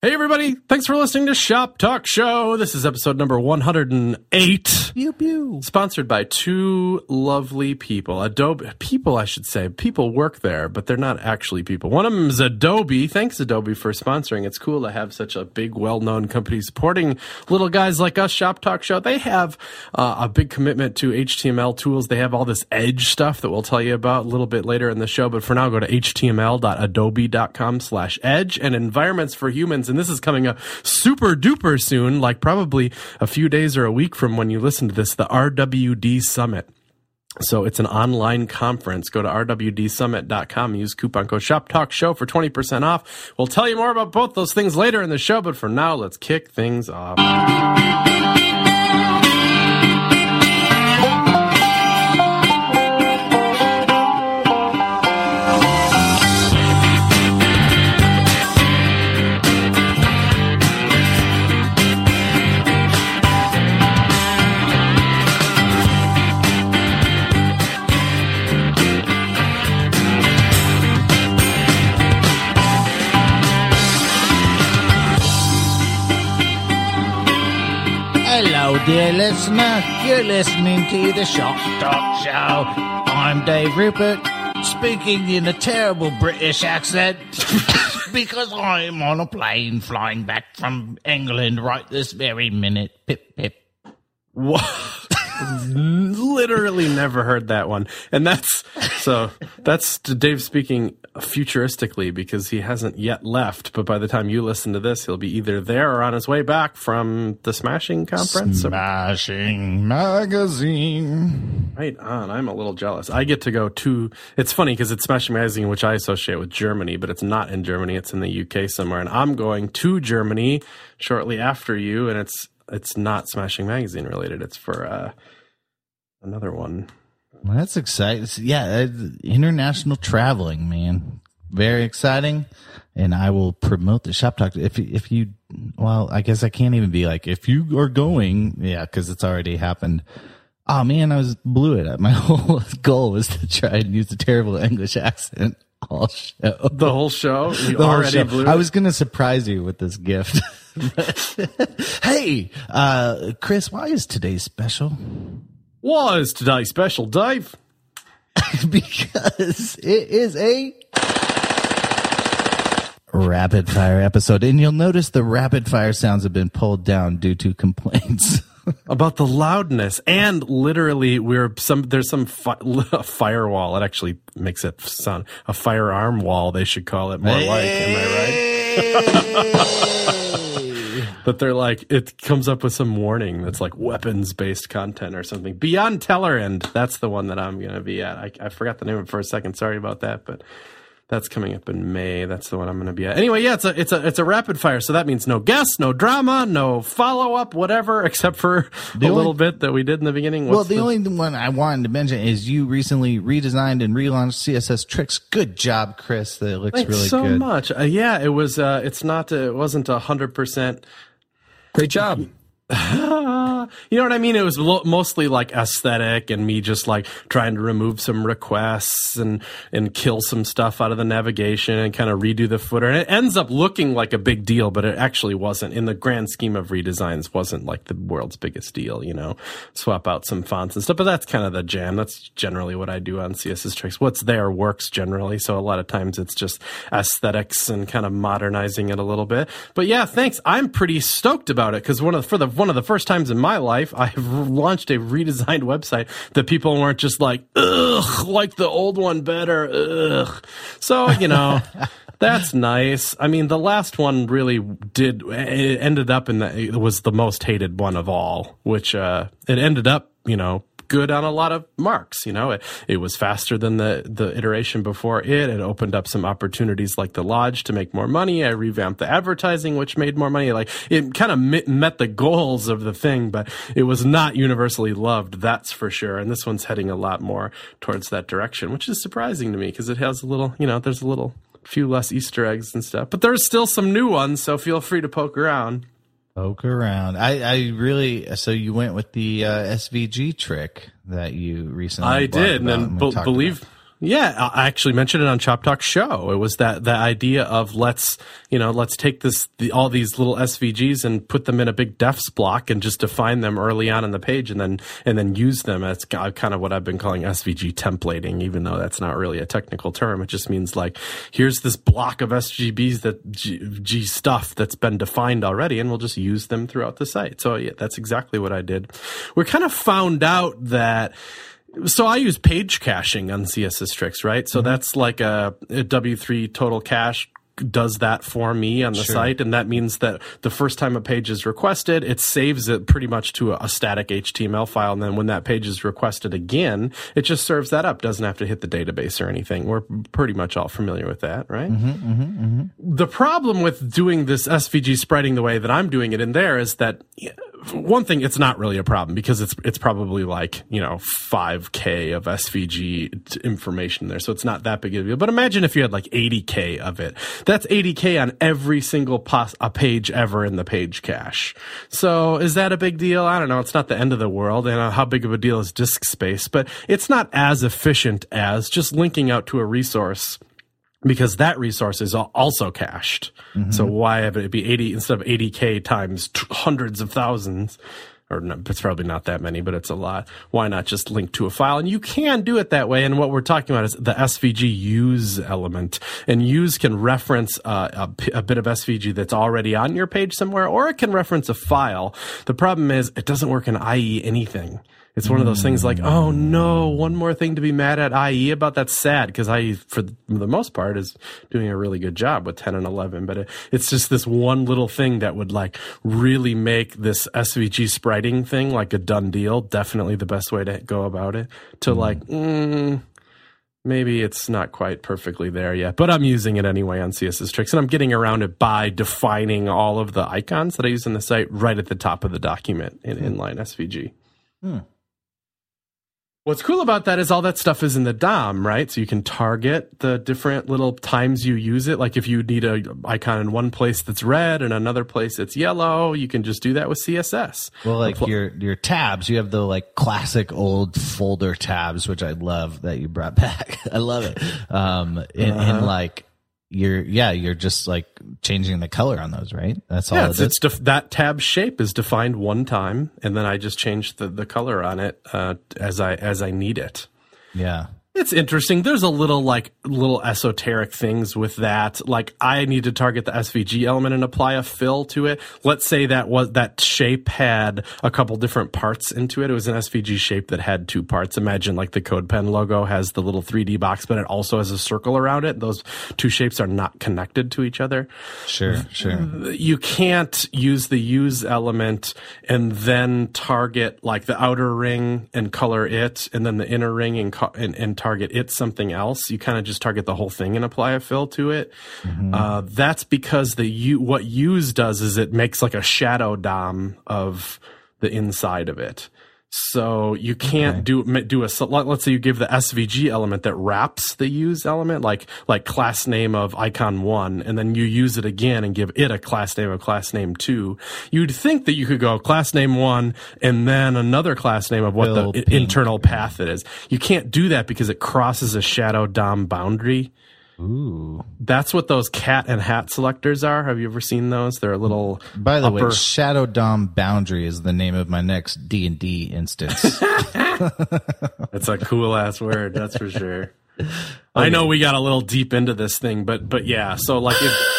Hey everybody, thanks for listening to Shop Talk Show. This is episode number 108. Pew pew. Sponsored by two lovely people. Adobe people, I should say. People work there, but they're not actually people. One of them is Adobe. Thanks Adobe for sponsoring. It's cool to have such a big, well-known company supporting little guys like us, Shop Talk Show. They have a big commitment to HTML tools. They have all this Edge stuff that we'll tell you about a little bit later in the show, but for now, go to html.adobe.com/edge and environments for humans. And this is coming up super duper soon, like probably a few days or a week from when you listen to this, the RWD Summit. So it's an online conference. Go to rwdsummit.com. Use coupon code ShopTalkShow for 20% off. We'll tell you more about both those things later in the show, but for now, let's kick things off. Dear listener, you're listening to the Shop Talk Show. I'm Dave Rupert, speaking in a terrible British accent because I'm on a plane flying back from England right this very minute. Pip, pip. What? Literally never heard that one. And that's Dave speaking futuristically because he hasn't yet left, but by the time you listen to this, he'll be either there or on his way back from the Smashing conference. Smashing Magazine. Right on. I'm a little jealous. I get to go to, it's funny because it's Smashing Magazine, which I associate with Germany, but it's not in Germany. It's in the UK somewhere. And I'm going to Germany shortly after you, and it's not Smashing Magazine related. It's for another one. Well, that's exciting. Yeah, international traveling, man. Very exciting. And I will promote the Shop Talk. If you, well, I guess I can't even be like, if you are going, yeah, because it's already happened. Oh, man, blew it. My whole goal was to try and use a terrible English accent all show. The whole show? You the already whole show. blew it? I was going to surprise you with this gift. Hey, Chris, why is today special? Why is today special, Dave? Because it is a rapid fire episode. And you'll notice the rapid fire sounds have been pulled down due to complaints. About the loudness, and literally there's some firewall. It actually makes it sound a firearm wall. They should call it more like. Am I right? But they're like, it comes up with some warning that's like weapons based content or something. Beyond Tellerrand, that's the one that I'm going to be at. I forgot the name of it for a second. Sorry about that, but that's coming up in May. That's the one I'm going to be at. Anyway, yeah, it's a rapid fire, so that means no guests, no drama, no follow up, whatever, except for little bit that we did in the beginning. The only one I wanted to mention is you recently redesigned and relaunched CSS Tricks. Good job, Chris. That looks Thanks really so good. Much. Yeah, it was. It wasn't 100%. Great job. You know what I mean? It was mostly like aesthetic and me just like trying to remove some requests and kill some stuff out of the navigation and kind of redo the footer. And it ends up looking like a big deal, but it actually wasn't. In the grand scheme of redesigns, wasn't like the world's biggest deal, you know, swap out some fonts and stuff. But that's kind of the jam. That's generally what I do on CSS Tricks. What's there works generally. So a lot of times it's just aesthetics and kind of modernizing it a little bit. But yeah, thanks. I'm pretty stoked about it because one of the first times in my life, I have launched a redesigned website that people weren't just like, ugh, like the old one better, ugh. So, you know, that's nice. I mean, the last one really it ended up it was the most hated one of all, which it ended up, you know, good on a lot of marks. You know, it was faster than the iteration before it. It opened up some opportunities like the Lodge to make more money. I revamped the advertising, which made more money. Like it kind of met the goals of the thing, but it was not universally loved. That's for sure. And this one's heading a lot more towards that direction, which is surprising to me because it has a little, you know, there's a little few less Easter eggs and stuff, but there's still some new ones. So feel free to poke around. Poke around. I really, so you went with the SVG trick that you recently I did. And then Yeah, I actually mentioned it on Chop Talk Show. It was that the idea of let's take all these little SVGs and put them in a big defs block and just define them early on in the page and then use them. That's kind of what I've been calling SVG templating, even though that's not really a technical term. It just means like, here's this block of SVGs G stuff that's been defined already, and we'll just use them throughout the site. So yeah, that's exactly what I did. We kind of found out that. So I use page caching on CSS Tricks, right? So that's like a W3 total cache does that for me on the site. And that means that the first time a page is requested, it saves it pretty much to a static HTML file. And then when that page is requested again, it just serves that up. Doesn't have to hit the database or anything. We're pretty much all familiar with that, right? The problem with doing this SVG spreading the way that I'm doing it in there is that one thing, it's not really a problem because it's probably like, 5K of SVG information there. So it's not that big of a deal. But imagine if you had like 80K of it. That's 80K on every single page ever in the page cache. So is that a big deal? I don't know. It's not the end of the world. And how big of a deal is disk space? But it's not as efficient as just linking out to a resource, because that resource is also cached. So why have it be 80 instead of 80K times hundreds of thousands? Or no, it's probably not that many, but it's a lot. Why not just link to a file? And you can do it that way. And what we're talking about is the SVG use element. And use can reference a bit of SVG that's already on your page somewhere, or it can reference a file. The problem is it doesn't work in IE anything. It's one of those things like, oh no, one more thing to be mad at IE about. That's sad, because IE, for the most part, is doing a really good job with 10 and 11. But it's just this one little thing that would like really make this SVG spriting thing like a done deal. Definitely the best way to go about it. To like, maybe it's not quite perfectly there yet, but I'm using it anyway on CSS Tricks, and I'm getting around it by defining all of the icons that I use in the site right at the top of the document in inline SVG. What's cool about that is all that stuff is in the DOM, right? So you can target the different little times you use it. Like if you need an icon in one place that's red and another place that's yellow, you can just do that with CSS. Well, like your tabs, you have the like classic old folder tabs, which I love that you brought back. I love it. And like you're just like changing the color on those, right? That's all. Yeah, that tab shape is defined one time, and then I just change the color on it as I need it. Yeah. It's interesting. There's a little esoteric things with that. Like I need to target the SVG element and apply a fill to it. Let's say that shape had a couple different parts into it. It was an SVG shape that had two parts. Imagine like the CodePen logo has the little 3D box, but it also has a circle around it. Those two shapes are not connected to each other. Sure. You can't use the use element and then target like the outer ring and color it, and then the inner ring and target it something else. You kind of just target the whole thing and apply a fill to it. That's because what use does is it makes like a shadow DOM of the inside of it. So you can't do let's say you give the SVG element that wraps the use element, like class name of icon 1, and then you use it again and give it a class name of class name 2. You'd think that you could go class name 1 and then another class name of what the internal path it is. You can't do that because it crosses a shadow DOM boundary. Ooh. That's what those cat and hat selectors are. Have you ever seen those? They're a little. By the way, Shadow DOM Boundary is the name of my next D&D instance. That's a cool ass word, that's for sure. I know we got a little deep into this thing, but yeah. So like,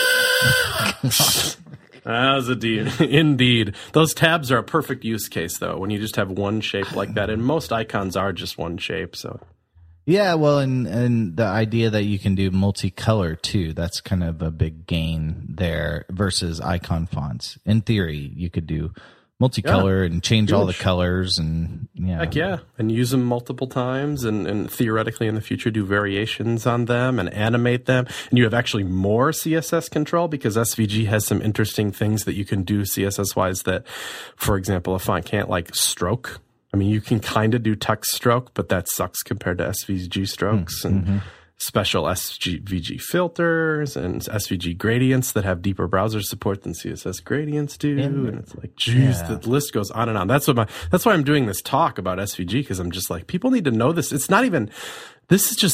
that was a deed. Indeed, those tabs are a perfect use case though. When you just have one shape like that, and most icons are just one shape, so. Yeah, well, and the idea that you can do multicolor too, that's kind of a big gain there versus icon fonts. In theory, you could do multicolor and change all the colors and Heck yeah, and use them multiple times and theoretically in the future do variations on them and animate them. And you have actually more CSS control because SVG has some interesting things that you can do CSS-wise that, for example, a font can't, like stroke. I mean, you can kind of do text stroke, but that sucks compared to SVG strokes and special SVG filters and SVG gradients that have deeper browser support than CSS gradients do. And it's like, geez, the list goes on and on. That's why I'm doing this talk about SVG, because I'm just like, people need to know this. It's not even, this is just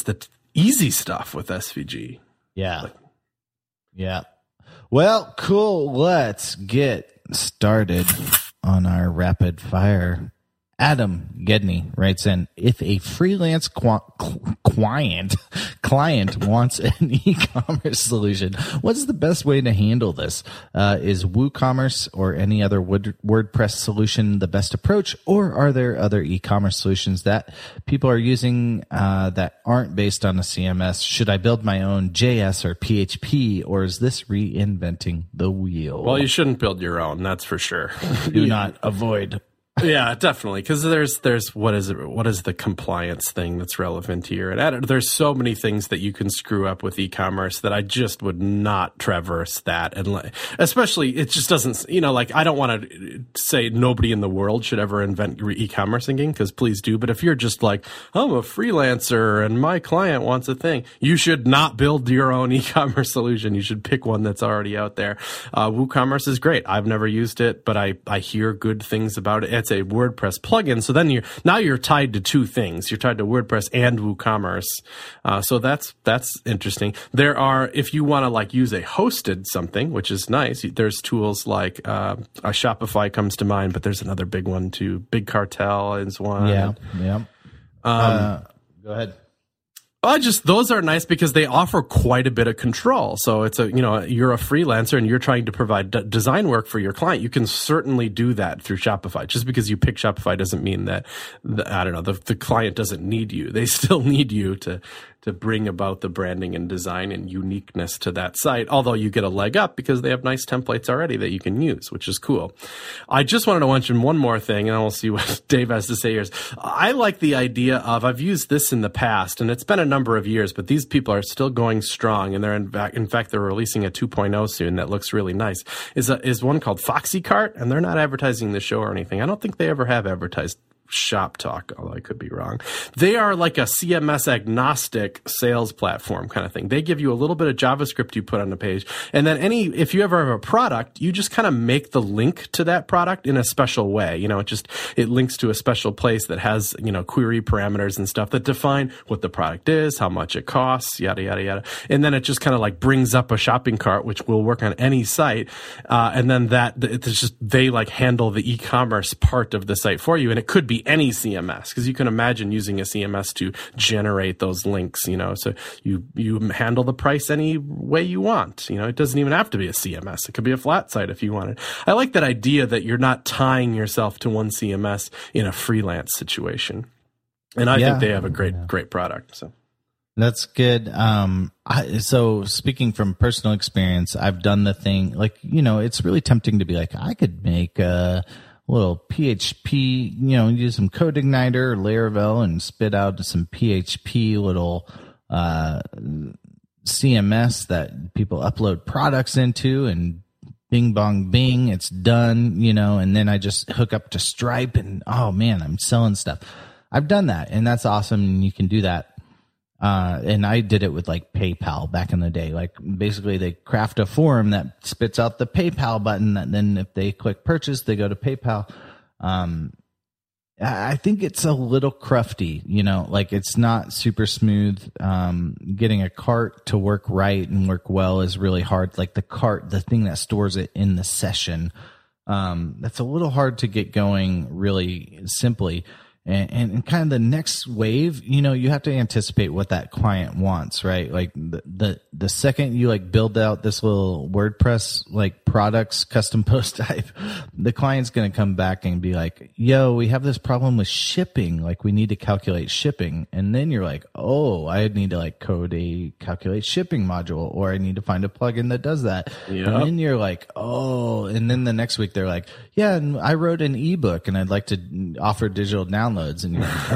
easy stuff with SVG. Yeah. Yeah. Well, cool. Let's get started on our rapid fire. Adam Gedney writes in, if a freelance client wants an e-commerce solution, what's the best way to handle this? Is WooCommerce or any other WordPress solution the best approach, or are there other e-commerce solutions that people are using that aren't based on a CMS? Should I build my own JS or PHP, or is this reinventing the wheel? Well, you shouldn't build your own, that's for sure. Do not avoid. Yeah, definitely. Because there's what is the compliance thing that's relevant here? And there's so many things that you can screw up with e-commerce that I just would not traverse that. And especially, it just doesn't, like, I don't want to say nobody in the world should ever invent e-commerce again, because please do. But if you're just like, I'm a freelancer and my client wants a thing, you should not build your own e-commerce solution. You should pick one that's already out there. WooCommerce is great. I've never used it, but I hear good things about it. It's a WordPress plugin, so then you're tied to two things. You're tied to WordPress and WooCommerce, so that's interesting. There are, if you want to like use a hosted something, which is nice, there's tools like Shopify comes to mind, but there's another big one too. Big Cartel is one. Yeah. Go ahead. Those are nice because they offer quite a bit of control. So it's you're a freelancer and you're trying to provide design work for your client. You can certainly do that through Shopify. Just because you pick Shopify doesn't mean that, the client doesn't need you. They still need you to bring about the branding and design and uniqueness to that site, although you get a leg up because they have nice templates already that you can use, which is cool. I just wanted to mention one more thing, and then we'll see what Dave has to say here. I like the idea of, I've used this in the past, and it's been a number of years, but these people are still going strong, and they're in fact, they're releasing a 2.0 soon that looks really nice, is one called FoxyCart, and they're not advertising the show or anything. I don't think they ever have advertised Shop Talk, although I could be wrong. They are like a CMS agnostic sales platform kind of thing. They give you a little bit of JavaScript you put on the page, and then if you ever have a product, you just kind of make the link to that product in a special way. It links to a special place that has, query parameters and stuff that define what the product is, how much it costs, yada, yada, yada. And then it just kind of like brings up a shopping cart, which will work on any site. And then they like handle the e-commerce part of the site for you. And it could be any CMS, because you can imagine using a CMS to generate those links, so you handle the price any way you want. It doesn't even have to be a CMS. It could be a flat site if you wanted. I like that idea that you're not tying yourself to one CMS in a freelance situation. And I think they have a great product. So that's good. So speaking from personal experience, I've done the thing, like, it's really tempting to be like, I could make a little PHP, use some CodeIgniter or Laravel and spit out some PHP little CMS that people upload products into, and bing bong bing, it's done, and then I just hook up to Stripe and, oh man, I'm selling stuff. I've done that, and that's awesome, and you can do that. And I did it with like PayPal back in the day. Like basically they craft a form that spits out the PayPal button, that then if they click purchase, they go to PayPal. I think it's a little crufty, like it's not super smooth. Getting a cart to work right and work well is really hard. Like the cart, the thing that stores it in the session, that's a little hard to get going really simply. And kind of the next wave, you have to anticipate what that client wants, right? Like the second you like build out this little WordPress like products custom post type, the client's going to come back and be like, yo, we have this problem with shipping. Like we need to calculate shipping. And then you're like, oh, I need to like code a calculate shipping module, or I need to find a plugin that does that. Yep. And then you're like, oh, and then the next week they're like, yeah, and I wrote an ebook and I'd like to offer digital downloads. And you're like,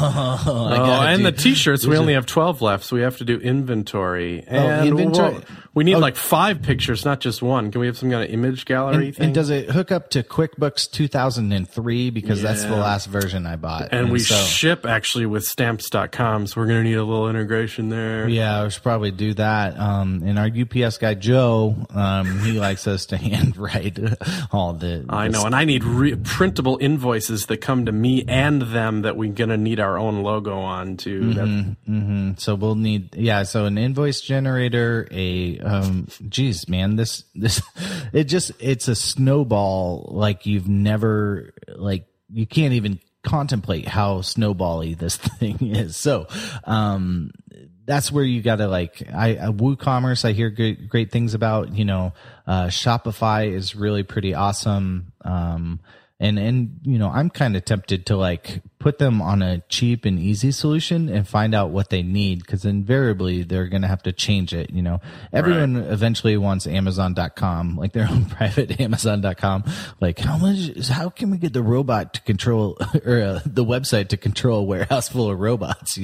and the t-shirts, we only have 12 left, so we have to do inventory. And We need like 5 pictures, not just one. Can we have some kind of image gallery thing? And does it hook up to QuickBooks 2003? Because that's the last version I bought. And we ship actually with stamps.com, so we're going to need a little integration there. Yeah, we should probably do that. And our UPS guy, Joe, he likes us to handwrite all the... I know, and I need printable invoices that come to me and them that we're going to need our own logo on, too. So we'll need... Yeah, so an invoice generator, geez, man, this it's a snowball like you've never, like, you can't even contemplate how snowbally this thing is. So that's where you gotta, like, WooCommerce I hear great things about. Shopify is really pretty awesome. And I'm kind of tempted to, like, put them on a cheap and easy solution and find out what they need, because invariably they're going to have to change it. Everyone eventually wants Amazon.com, like their own private Amazon.com. Like, how can we get the robot to control, or the website to control a warehouse full of robots?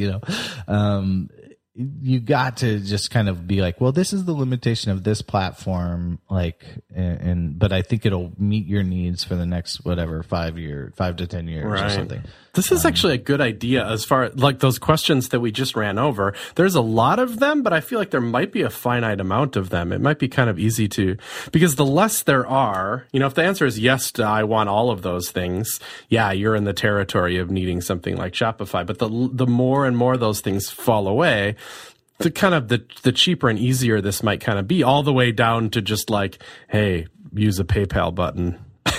You got to just kind of be like, well, this is the limitation of this platform, like, but I think it'll meet your needs for the next, 5 to 10 years or something. This is actually a good idea as far like those questions that we just ran over. There's a lot of them, but I feel like there might be a finite amount of them. It might be kind of easy because the less there are, if the answer is yes to I want all of those things, yeah, you're in the territory of needing something like Shopify. But the more and more those things fall away, the cheaper and easier this might kind of be, all the way down to just like, hey, use a PayPal button.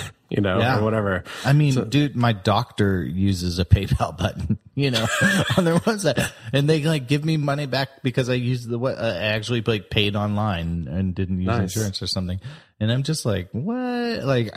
Or whatever. I mean, dude, my doctor uses a PayPal button, on their website, and they like give me money back because I used I actually like paid online and didn't use insurance or something. And I'm just like, what? Like,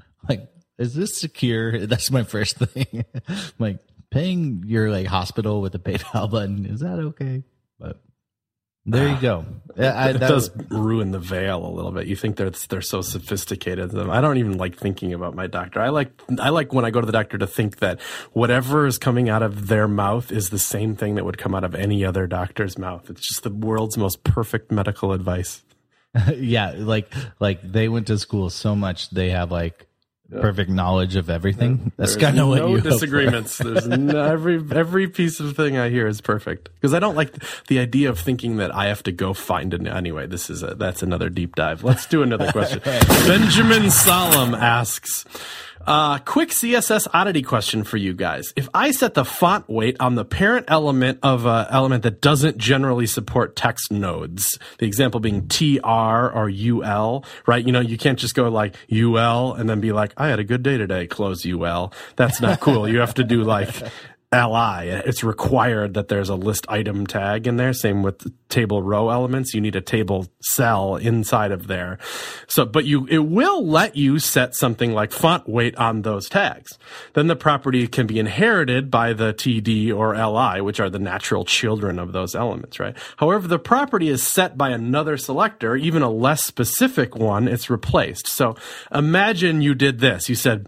is this secure? That's my first thing. Like, paying your like hospital with a PayPal button, is that okay? But there you go. It does ruin the veil a little bit. You think they're so sophisticated. I don't even like thinking about my doctor. I like when I go to the doctor to think that whatever is coming out of their mouth is the same thing that would come out of any other doctor's mouth. It's just the world's most perfect medical advice. Yeah, like they went to school so much they have like perfect knowledge of everything. That's kind of what you disagreements. There's every piece of thing I hear is perfect, because I don't like the idea of thinking that I have to go find it. Anyway, that's another deep dive. Let's do another question. Benjamin Solomon asks, quick CSS oddity question for you guys. If I set the font weight on the parent element of an element that doesn't generally support text nodes, the example being TR or UL, right? You can't just go like UL and then be like, I had a good day today, close UL. That's not cool. You have to do like LI. It's required that there's a list item tag in there. Same with the table row elements. You need a table cell inside of there. So, but it will let you set something like font weight on those tags. Then the property can be inherited by the TD or LI, which are the natural children of those elements, right? However, the property is set by another selector, even a less specific one, it's replaced. So imagine you did this. You said,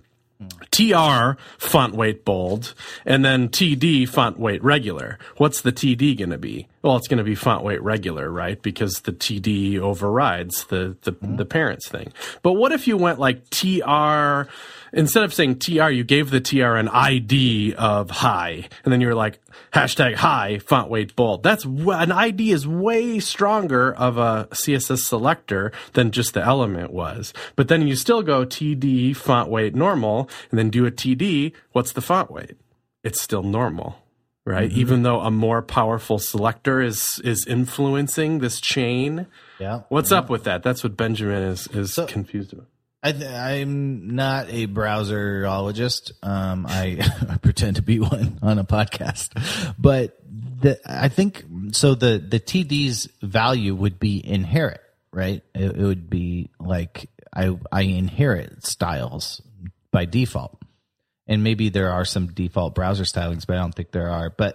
TR font weight bold, and then TD font weight regular. What's the TD going to be? Well, it's going to be font weight regular, right? Because the TD overrides the parents thing. But what if you went like TR, instead of saying TR, you gave the TR an ID of high, and then you were like, hashtag high font weight bold. An ID is way stronger of a CSS selector than just the element was. But then you still go TD font weight normal, and then do a TD. What's the font weight? It's still normal, right? Mm-hmm. Even though a more powerful selector is influencing this chain. Yeah. What's up with that? That's what Benjamin is confused about. I'm not a browserologist. I pretend to be one on a podcast, but I think so. The TD's value would be inherit, right? It would be like I inherit styles by default, and maybe there are some default browser stylings, but I don't think there are. But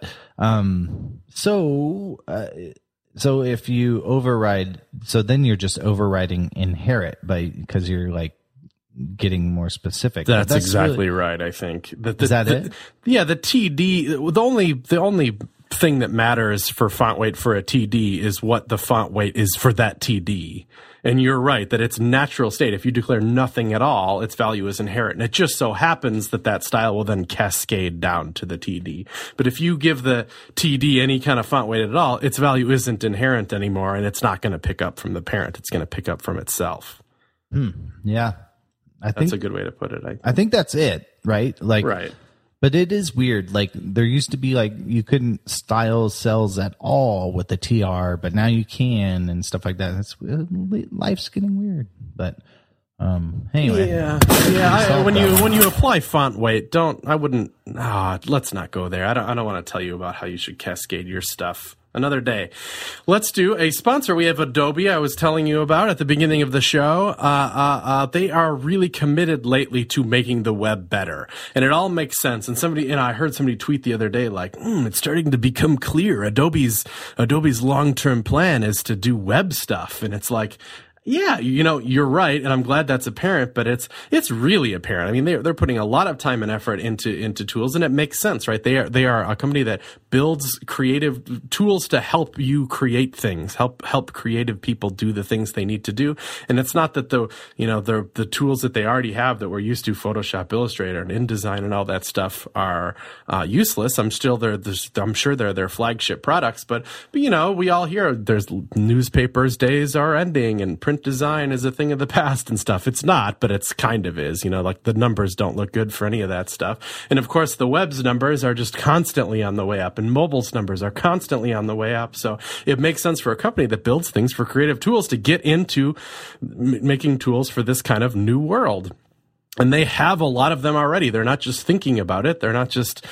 so if you override, so then you're just overriding inherit because you're like getting more specific. That's exactly right. I think is that it? Yeah, the TD. The only thing that matters for font weight for a TD is what the font weight is for that TD. And you're right that it's natural state. If you declare nothing at all, its value is inherent. And it just so happens that that style will then cascade down to the TD. But if you give the TD any kind of font weight at all, its value isn't inherent anymore, and it's not going to pick up from the parent. It's going to pick up from itself. Yeah. That's a good way to put it. I think that's it, right? Like, right. But it is weird. Like, there used to be like you couldn't style cells at all with the TR, but now you can and stuff like that. That's life's getting weird. But anyway, when you apply font weight, let's not go there. I don't want to tell you about how you should cascade your stuff. Another day. Let's do a sponsor. We have Adobe, I was telling you about at the beginning of the show. They are really committed lately to making the web better. And it all makes sense. And I heard somebody tweet the other day, like, it's starting to become clear. Adobe's long-term plan is to do web stuff. And it's like, yeah, you're right, and I'm glad that's apparent, but it's really apparent. I mean, they're putting a lot of time and effort into tools, and it makes sense, right? They are a company that builds creative tools to help you create things, help creative people do the things they need to do. And it's not that the tools that they already have that we're used to, Photoshop, Illustrator, and InDesign, and all that stuff are useless. I'm sure they're their flagship products, but we all hear there's newspapers days are ending and print design is a thing of the past and stuff. It's not, but it's kind of is, like the numbers don't look good for any of that stuff. And of course the web's numbers are just constantly on the way up, and mobile's numbers are constantly on the way up. So it makes sense for a company that builds things for creative tools to get into making tools for this kind of new world. And they have a lot of them already. They're not just thinking about it. They're not just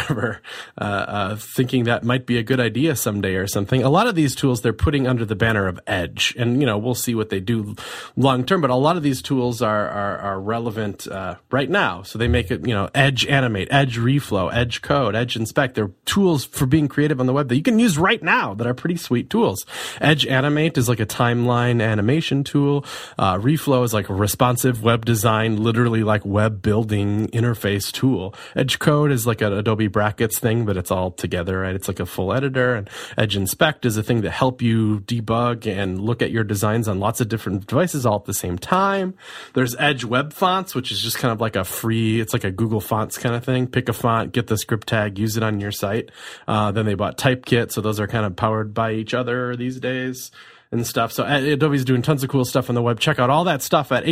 thinking that might be a good idea someday or something. A lot of these tools they're putting under the banner of Edge, and we'll see what they do long term. But a lot of these tools are relevant right now. So they make it, Edge Animate, Edge Reflow, Edge Code, Edge Inspect. They're tools for being creative on the web that you can use right now that are pretty sweet tools. Edge Animate is like a timeline animation tool. Reflow is like a responsive web design, literally like web building interface tool. Edge Code is like an Adobe Brackets thing, but it's all together, right? It's like a full editor. And Edge Inspect is a thing to help you debug and look at your designs on lots of different devices all at the same time. There's Edge Web Fonts, which is just kind of like it's like a Google Fonts kind of thing. Pick a font, get the script tag, use it on your site. Then they bought Typekit, so those are kind of powered by each other these days and stuff. So Adobe's doing tons of cool stuff on the web. Check out all that stuff at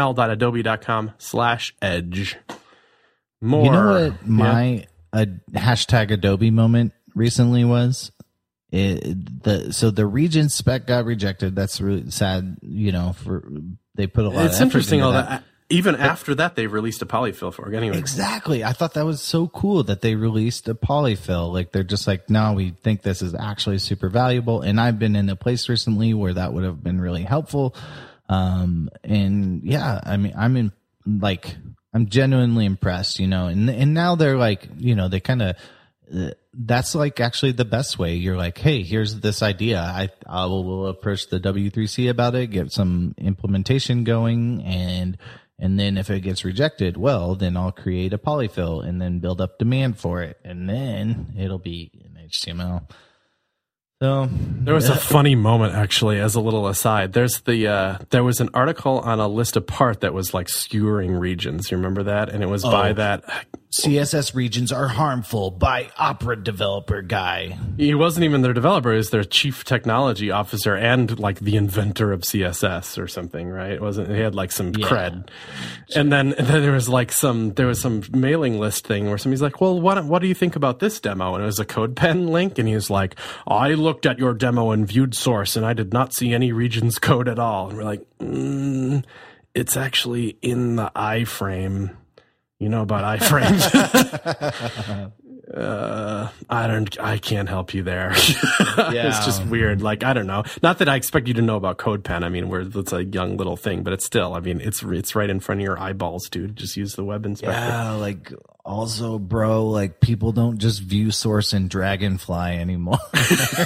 html.adobe.com/edge. More. You know what my hashtag Adobe moment recently was? So the Regent spec got rejected. That's really sad. They put a lot of effort It's interesting into all that. Even after that, they released a polyfill for it anyway. Exactly. I thought that was so cool that they released a polyfill. Like, they're just like, no, we think this is actually super valuable. And I've been in a place recently where that would have been really helpful. And yeah, I mean, I'm genuinely impressed, and now they're like, they kind of, that's like actually the best way. You're like, hey, here's this idea. I will approach the W3C about it, get some implementation going, and then if it gets rejected, well, then I'll create a polyfill and then build up demand for it, and then it'll be in HTML. So there was a funny moment, actually, as a little aside. There was an article on a list apart that was like skewering regions. You remember that? And it was by that CSS regions are harmful by Opera developer guy. He wasn't even their developer; he was their chief technology officer and like the inventor of CSS or something, right? It wasn't. He had like some cred. And then there was some mailing list thing where somebody's like, "Well, what do you think about this demo?" And it was a CodePen link, and he was like, "I looked at your demo and viewed source, and I did not see any regions code at all." And we're like, "It's actually in the iframe." You know about iframes. I can't help you there. It's just weird. Like, I don't know. Not that I expect you to know about CodePen. I mean, it's a young little thing, but it's still, I mean, it's right in front of your eyeballs, dude. Just use the web inspector. Yeah, like, also, bro, like, people don't just view source in Dragonfly anymore.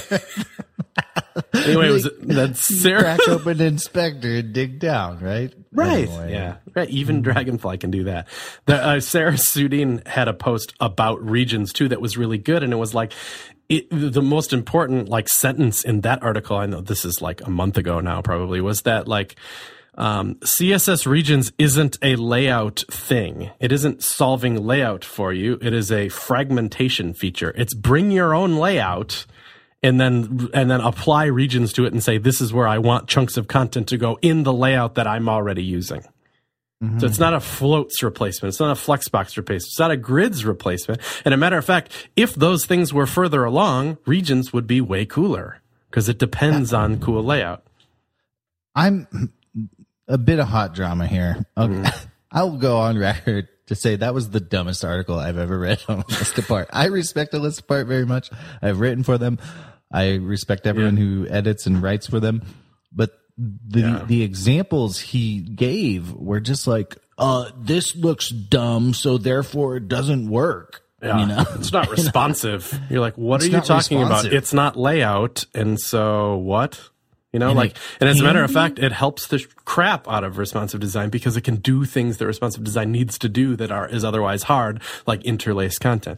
Anyway, that's Sarah. Crack open inspector and dig down, right? Right. anyway. Yeah. Right. Even Dragonfly can do that. Sarah Sudin had a post about regions too that was really good, and it was like the most important like sentence in that article. I know this is like a month ago now, probably, was that like CSS regions isn't a layout thing. It isn't solving layout for you. It is a fragmentation feature. It's bring your own layout. And then apply regions to it and say, this is where I want chunks of content to go in the layout that I'm already using. Mm-hmm. So it's not a floats replacement. It's not a flexbox replacement. It's not a grids replacement. And a matter of fact, if those things were further along, regions would be way cooler because it depends on cool layout. I'm a bit of hot drama here. Okay. I'll go on record to say that was the dumbest article I've ever read on List-Apart. I respect List-Apart very much. I've written for them. I respect everyone who edits and writes for them. But the examples he gave were just like, this looks dumb, so therefore it doesn't work. Yeah. You know? It's not responsive. You're like, what are you talking about? It's not layout. And so what? You know, and as a matter of fact, it helps the crap out of responsive design because it can do things that responsive design needs to do that is otherwise hard, like interlace content.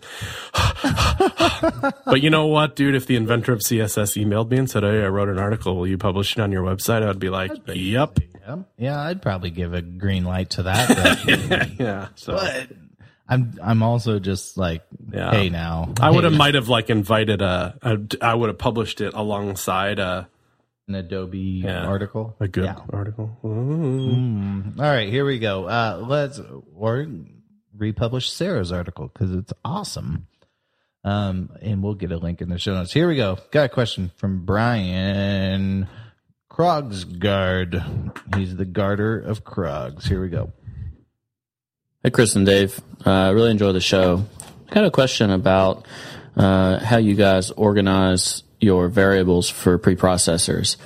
But you know what, dude? If the inventor of CSS emailed me and said, "Hey, I wrote an article, will you publish it on your website?" I'd be like, "Yep." Yeah, I'd probably give a green light to that. Yeah. So. But I'm also just like, hey, now I might have like invited I would have published it alongside an Adobe article. A good article. All right, here we go. Let's republish Sarah's article because it's awesome. And we'll get a link in the show notes. Here we go. Got a question from Brian Krogsgard. He's the garter of Krogs. Here we go. Hey, Chris and Dave. I really enjoy the show. I got a question about how you guys organize your variables for preprocessors.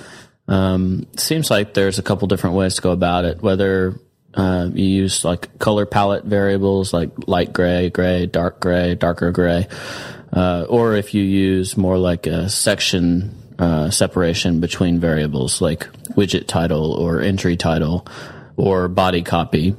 Seems like there's a couple different ways to go about it, whether you use like color palette variables like light gray, dark gray, darker gray, or if you use more like a section separation between variables like widget title or entry title or body copy.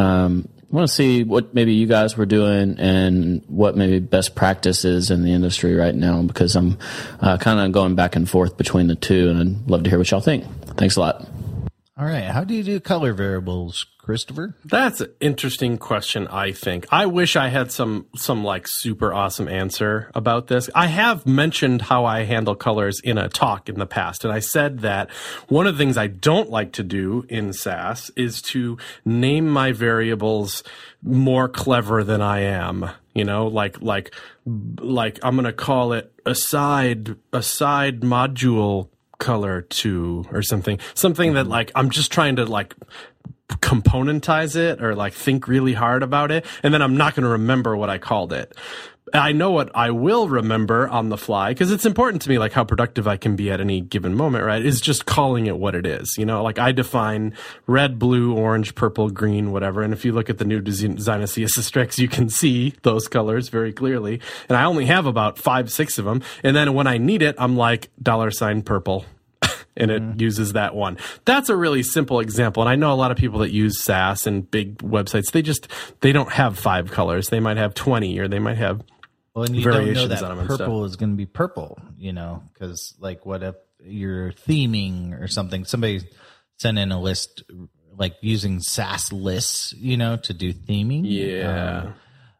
I want to see what maybe you guys were doing and what maybe best practice is in the industry right now, because I'm kind of going back and forth between the two, and I'd love to hear what y'all think. Thanks a lot. All right. How do you do color variables, Christopher? That's an interesting question, I think. I wish I had some like super awesome answer about this. I have mentioned how I handle colors in a talk in the past, and I said that one of the things I don't like to do in Sass is to name my variables more clever than I am. You know, like I'm going to call it aside module color 2 or something that like I'm just trying to like componentize it or like think really hard about it, and then I'm not going to remember what I called it. I know what I will remember on the fly, because it's important to me, like how productive I can be at any given moment, right? Is just calling it what it is. You know, like I define red, blue, orange, purple, green, whatever. And if you look at the new design of CSS Tricks, you can see those colors very clearly. And I only have about 5-6 of them. And then when I need it, I'm like $purple. And it uses that one. That's a really simple example. And I know a lot of people that use Sass and big websites, they don't have 5 colors. They might have 20, or they might have and you variations don't know on that them. Purple is going to be purple, you know, because like what if you're theming or something? Somebody sent in a list like using Sass lists, you know, to do theming. Yeah.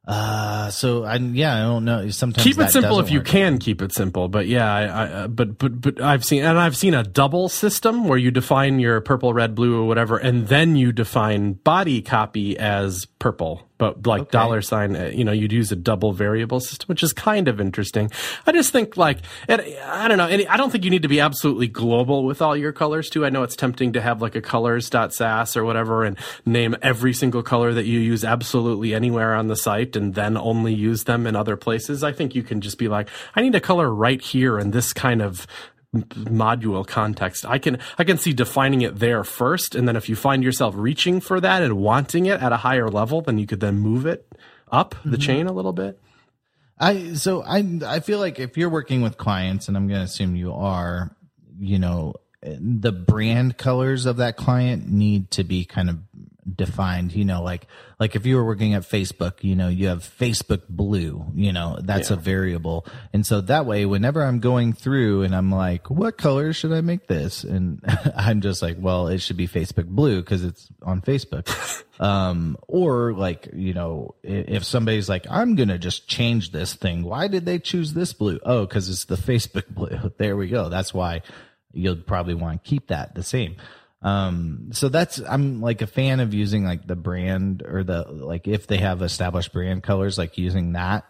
So I don't know. Sometimes keep it simple if you can keep it simple. But yeah, but I've seen a double system where you define your purple, red, blue, or whatever, and then you define body copy as purple. But like $, you'd use a double variable system, which is kind of interesting. I just think like, I don't know. I don't think you need to be absolutely global with all your colors too. I know it's tempting to have like a colors.sass or whatever and name every single color that you use absolutely anywhere on the site and then only use them in other places. I think you can just be like, I need a color right here in this kind of module context. I can see defining it there first, and then if you find yourself reaching for that and wanting it at a higher level, then you could then move it up the chain a little bit. I feel like if you're working with clients, and I'm going to assume you are, you know, the brand colors of that client need to be kind of defined, like if you were working at Facebook, you have Facebook blue, that's a variable. And so that way, whenever I'm going through and I'm like, what color should I make this? And I'm just like, well, it should be Facebook blue because it's on Facebook. Or like, if somebody's like, I'm going to just change this thing. Why did they choose this blue? Oh, because it's the Facebook blue. There we go. That's why you'll probably want to keep that the same. So I'm like a fan of using like the brand or if they have established brand colors, like using that,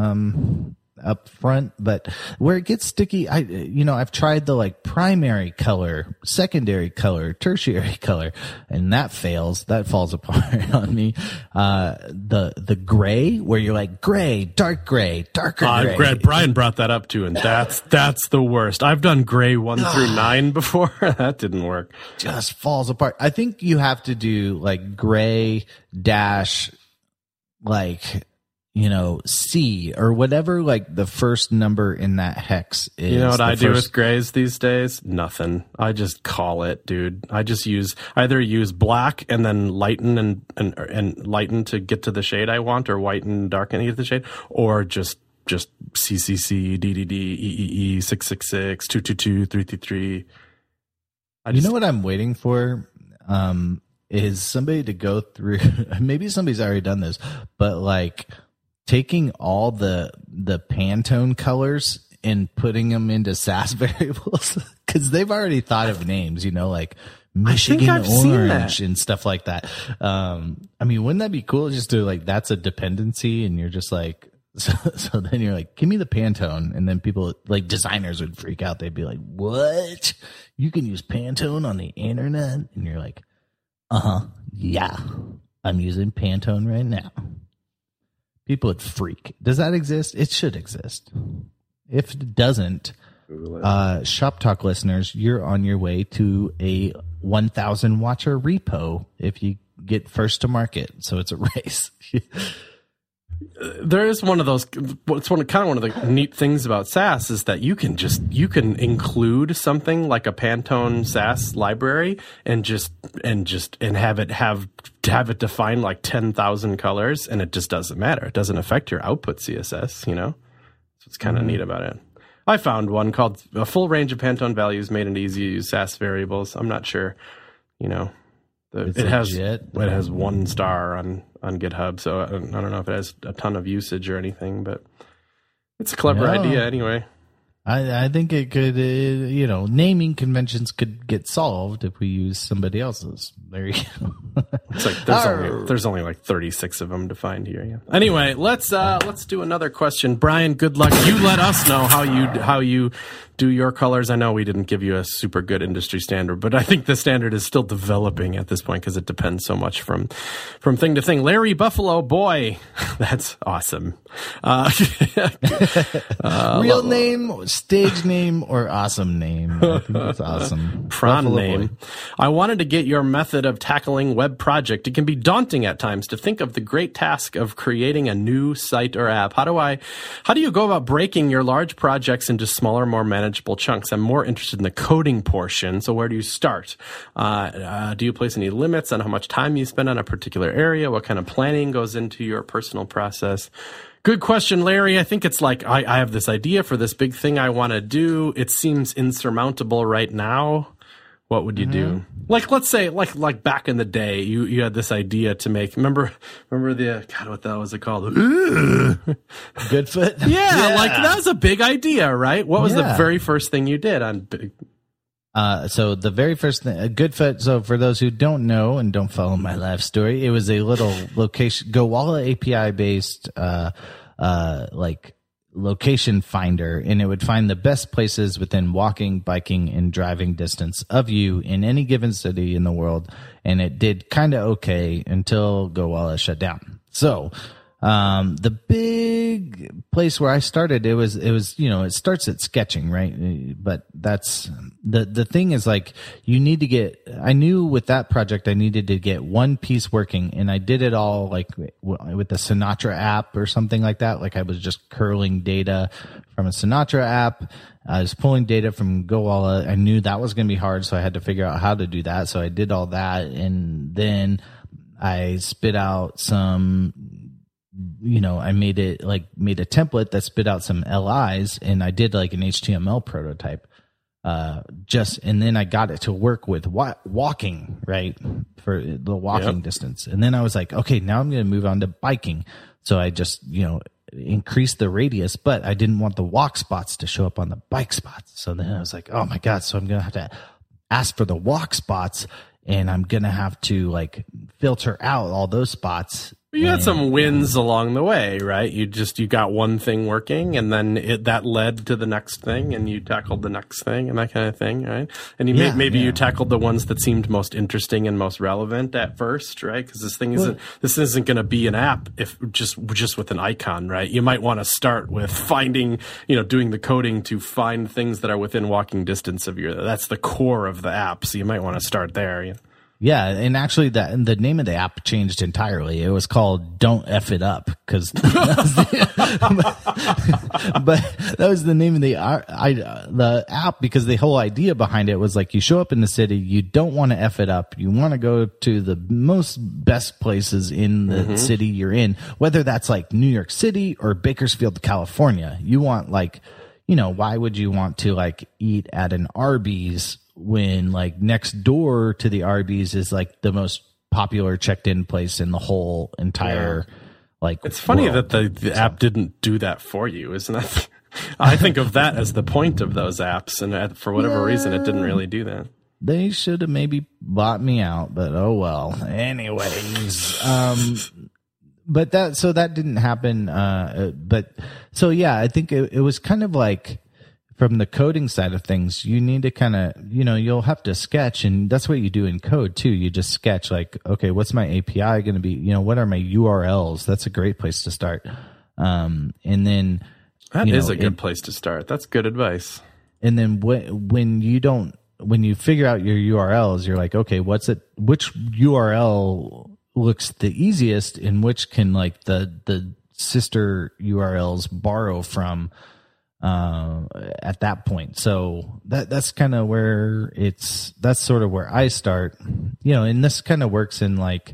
up front. But where it gets sticky, I've tried the like primary color, secondary color, tertiary color, and that fails. That falls apart on me. The gray, where you're like gray, darker gray. Brian brought that up too, and that's the worst. I've done gray 1 through 9 before. That didn't work. Just falls apart. I think you have to do like gray dash, like, C or whatever, like the first number in that hex is. You know what I do with grays these days? Nothing. I just call it, dude. I just either use black and then lighten and lighten to get to the shade I want, or whiten and darken to get the shade, or just CCC, DDD, EEE, 666, 222, 333. You know what I'm waiting for? Is somebody to go through, maybe somebody's already done this, but like taking all the Pantone colors and putting them into Sass variables, because they've already thought of names, like Michigan orange and stuff like that. Wouldn't that be cool just to like, that's a dependency and you're just like, so then you're like, give me the Pantone. And then people like designers would freak out. They'd be like, what? You can use Pantone on the internet? And you're like, yeah, I'm using Pantone right now. People would freak. Does that exist? It should exist. If it doesn't, Shop Talk listeners, you're on your way to a 1,000 watcher repo if you get first to market. So it's a race. There is one of those. It's one of the neat things about Sass is that you can include something like a Pantone Sass library and have it define like 10,000 colors, and it just doesn't matter. It doesn't affect your output CSS. So it's kind of neat about it. I found one called A Full Range of Pantone Values Made It Easy to Use Sass Variables. I'm not sure. It has 1 star on GitHub, so I don't know if it has a ton of usage or anything, but it's a clever idea anyway. I think it could, naming conventions could get solved if we use somebody else's. There you go. It's like there's only like 36 of them to find here. Yeah. Anyway, let's do another question. Brian, good luck. You let us know how you do your colors. I know we didn't give you a super good industry standard, but I think the standard is still developing at this point because it depends so much from thing to thing. Larry Buffalo, boy, that's awesome. Real name, stage name, or awesome name? I think that's awesome. Prawn Buffalo name. Boy. I wanted to get your method of tackling web project. It can be daunting at times to think of the great task of creating a new site or app. How do you go about breaking your large projects into smaller, more manageable chunks? I'm more interested in the coding portion. So where do you start? Do you place any limits on how much time you spend on a particular area? What kind of planning goes into your personal process? Good question, Larry. I think it's like, I have this idea for this big thing I want to do. It seems insurmountable right now. What would you do? Like, let's say, like back in the day, you had this idea to make, remember the, God, what the hell was it called? Goodfoot? Yeah, like that was a big idea, right? What was the very first thing you did on big? So the very first thing, Goodfoot. So for those who don't know and don't follow my life story, it was a little location, Gowalla API based, like location finder, and it would find the best places within walking, biking, and driving distance of you in any given city in the world. And it did kind of okay until Gowalla shut down. So The big place where I started, it was, it starts at sketching, right? But that's the thing is like, I knew with that project, I needed to get one piece working, and I did it all like with the Sinatra app or something like that. Like I was just curling data from a Sinatra app. I was pulling data from Gowalla. I knew that was going to be hard, so I had to figure out how to do that. So I did all that, and then I spit out some, I made a template that spit out some LIs, and I did like an HTML prototype. And then I got it to work with walking, right? For the walking distance. And then I was like, okay, now I'm going to move on to biking. So I just, increased the radius, but I didn't want the walk spots to show up on the bike spots. So then I was like, oh my God. So I'm going to have to ask for the walk spots, and I'm going to have to like filter out all those spots. You had some wins along the way, right? You got one thing working, and then that led to the next thing, and you tackled the next thing and that kind of thing, right? And you tackled the ones that seemed most interesting and most relevant at first, right? Because this isn't going to be an app if just with an icon, right? You might want to start with finding, doing the coding to find things that are within walking distance of that's the core of the app. So you might want to start there. Yeah, and actually, the name of the app changed entirely. It was called "Don't F It Up" because, but that was the name of the app, because the whole idea behind it was like, you show up in the city, you don't want to F it up, you want to go to the best places in the city you're in, whether that's like New York City or Bakersfield, California. You want like, why would you want to like eat at an Arby's when like next door to the Arby's is like the most popular checked in place in the whole entire like it's funny world. That the app didn't do that for you, isn't it? I think of that as the point of those apps, and for whatever reason it didn't really do that. They should have maybe bought me out, but oh well. Anyways, but that didn't happen. I think it was kind of like, from the coding side of things, you need to kind of, you'll have to sketch, and that's what you do in code too. You just sketch like, okay, what's my API going to be? What are my URLs? That's a great place to start. And then that is a good place to start. That's good advice. And then when you figure out your URLs, you're like, okay, which URL looks the easiest, and which can like the sister URLs borrow from at that point. So that's kind of where that's sort of where I start, and this kind of works in like,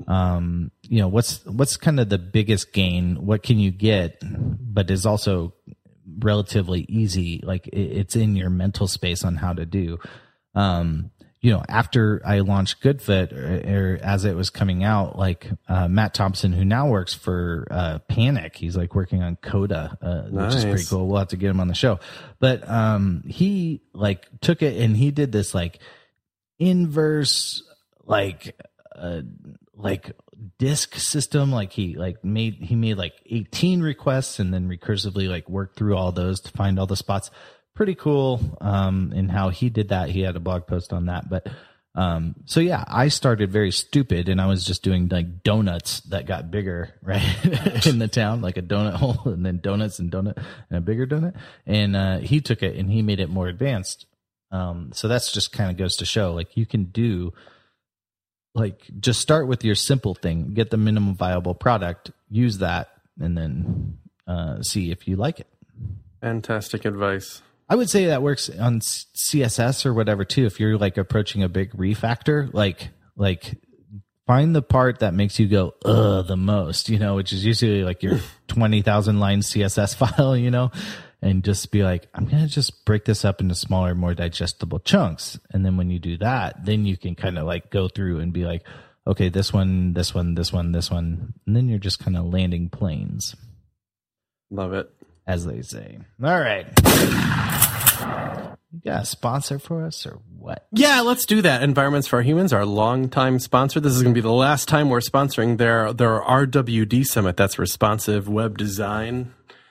what's kind of the biggest gain? What can you get, but is also relatively easy. Like it's in your mental space on how to do. After I launched GoodFit, or as it was coming out, like Matt Thompson, who now works for Panic, he's like working on Coda, which is pretty cool. We'll have to get him on the show. But he like took it and he did this like inverse like disk system. Like he made like 18 requests and then recursively like worked through all those to find all the spots. Pretty cool in how he did that. He had a blog post on that. But I started very stupid, and I was just doing like donuts that got bigger, right? In the town, like a donut hole, and then donuts and donut and a bigger donut. And he took it and he made it more advanced. So that's just kind of goes to show, like, you can do, like, just start with your simple thing, get the minimum viable product, use that, and then see if you like it. Fantastic advice. I would say that works on CSS or whatever too. If you're like approaching a big refactor, like find the part that makes you go the most, which is usually like your 20,000 line CSS file, and just be like, I'm gonna just break this up into smaller, more digestible chunks. And then when you do that, then you can kind of like go through and be like, okay, this one, this one, this one, this one, and then you're just kind of landing planes. Love it. As they say. All right. You got a sponsor for us or what? Yeah, let's do that. Environments for Humans, our longtime sponsor. This is going to be the last time we're sponsoring their RWD Summit. That's Responsive Web Design.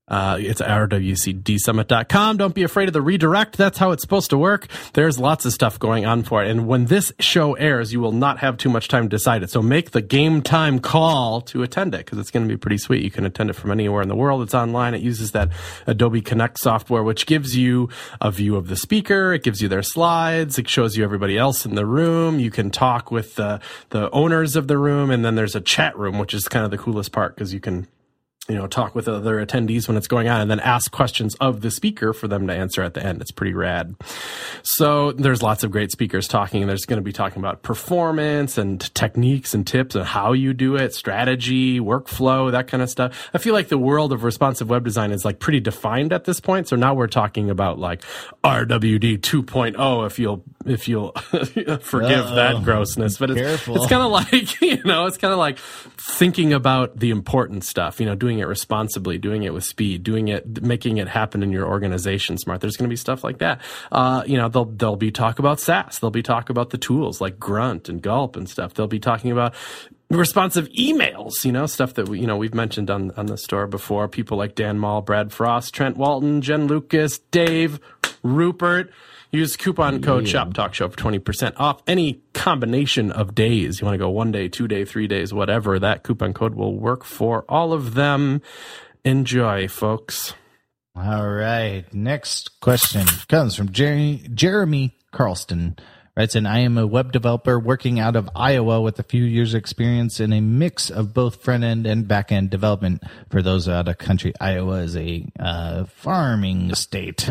It's rwcdsummit.com. Don't be afraid of the redirect. That's how it's supposed to work. There's lots of stuff going on for it. And when this show airs, you will not have too much time to decide it. So make the game time call to attend it, because it's going to be pretty sweet. You can attend it from anywhere in the world. It's online. It uses that Adobe Connect software, which gives you a view of the speaker. It gives you their slides. It shows you everybody else in the room. You can talk with the owners of the room. And then there's a chat room, which is kind of the coolest part, because you can talk with other attendees when it's going on, and then ask questions of the speaker for them to answer at the end. It's pretty rad. So there's lots of great speakers talking. There's going to be talking about performance and techniques and tips and how you do it, strategy, workflow, that kind of stuff. I feel like the world of responsive web design is like pretty defined at this point. So now we're talking about like RWD 2.0, if you'll forgive that grossness. But it's kind of like, it's kind of like thinking about the important stuff, doing it responsibly, doing it with speed, making it happen in your organization smart. There's going to be stuff like that. There'll be talk about SaaS. There'll be talk about the tools like Grunt and Gulp and stuff. They'll be talking about responsive emails, stuff that we've mentioned on the store before. People like Dan Mall, Brad Frost, Trent Walton, Jen Lucas, Dave, Rupert. Use coupon code ShopTalkShow for 20% off any combination of days. You want to go 1 day, 2 day, 3 days, whatever. That coupon code will work for all of them. Enjoy, folks. All right. Next question comes from Jeremy Carlston. Writes in, I am a web developer working out of Iowa with a few years experience in a mix of both front-end and back-end development. For those out of country, Iowa is a farming state.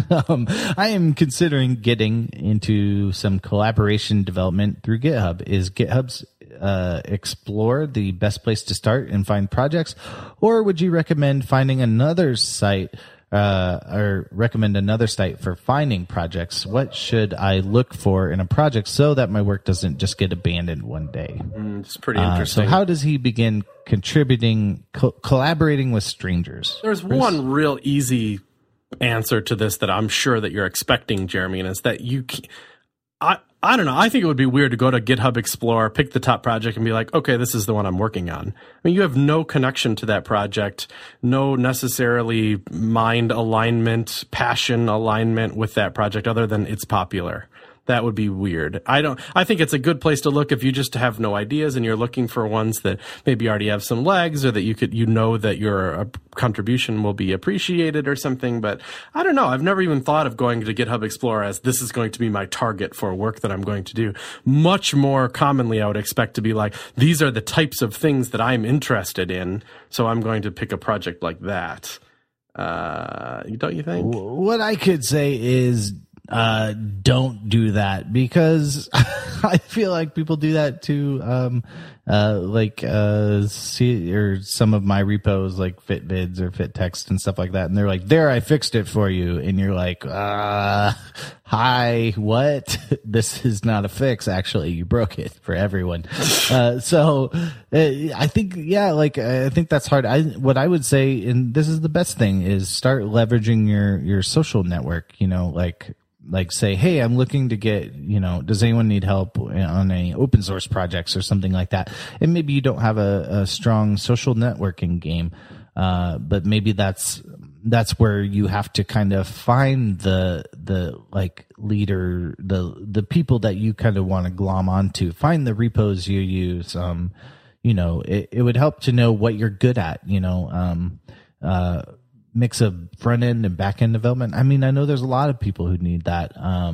I am considering getting into some collaboration development through GitHub. Is GitHub's Explore the best place to start and find projects? Or would you recommend finding another site or recommend another site for finding projects? What should I look for in a project so that my work doesn't just get abandoned one day? It's pretty interesting. So how does he begin contributing, collaborating with strangers? There's one real easy answer to this that I'm sure that you're expecting, Jeremy, and it's that I don't know. I think it would be weird to go to GitHub Explorer, pick the top project, and be like, okay, this is the one I'm working on. I mean, you have no connection to that project, no necessarily mind alignment, passion alignment with that project other than it's popular. That would be weird. I think it's a good place to look if you just have no ideas and you're looking for ones that maybe already have some legs, or that that your contribution will be appreciated or something. But I don't know. I've never even thought of going to GitHub Explorer as this is going to be my target for work that I'm going to do. Much more commonly, I would expect to be like, these are the types of things that I'm interested in, so I'm going to pick a project like that. Don't you think? What I could say is, don't do that, because I feel like people do that too. See, or some of my repos like Fitbids or FitText and stuff like that. And they're like, there, I fixed it for you. And you're like, hi, what? This is not a fix. Actually, you broke it for everyone. I think, I think that's hard. What I would say, and this is the best thing, is start leveraging your social network, like say, hey, I'm looking to get, does anyone need help on any open source projects or something like that? And maybe you don't have a strong social networking game, but maybe that's where you have to kind of find the leader, the people that you kind of want to glom onto, find the repos you use. It would help to know what you're good at, mix of front end and back end development. I mean, I know there's a lot of people who need that. I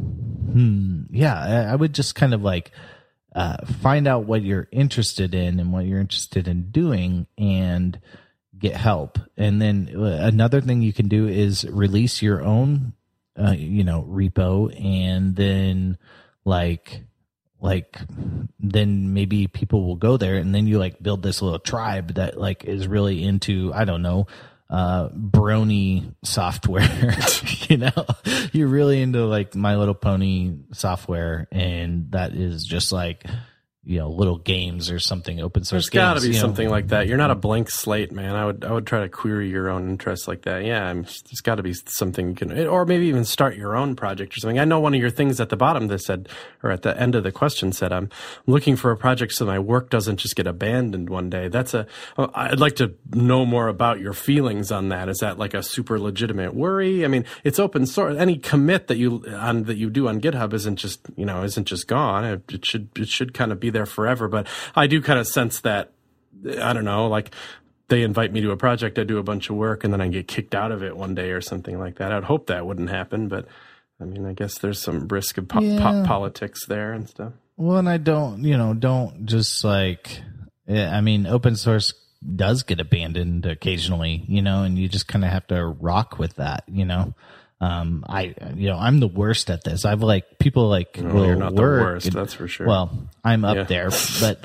would just kind of find out what you're interested in and what you're interested in doing and get help. And then another thing you can do is release your own, repo, and then then maybe people will go there, and then you build this little tribe that is really into, I don't know, Brony software. You're really into My Little Pony software, and that is just little games or something, open source There's got to games, be something like that. You're not a blank slate, man. I would try to query your own interests like that. Yeah, there's got to be something you can, or maybe even start your own project or something. I know one of your things at the bottom that said, or at the end of the question said, I'm looking for a project so my work doesn't just get abandoned one day. I'd like to know more about your feelings on that. Is that like a super legitimate worry? I mean, it's open source. Any commit that you do on GitHub isn't just gone. It should kind of be there forever. But I do kind of sense that, I don't know, like they invite me to a project, I do a bunch of work, and then I get kicked out of it one day or something like that. I'd hope that wouldn't happen, but I mean, I guess there's some risk of politics there and stuff. Well, and I don't just like, I mean, open source does get abandoned occasionally, and you just kind of have to rock with that, I'm the worst at this. I've people you're not the worst, that's for sure. Well, I'm up there, but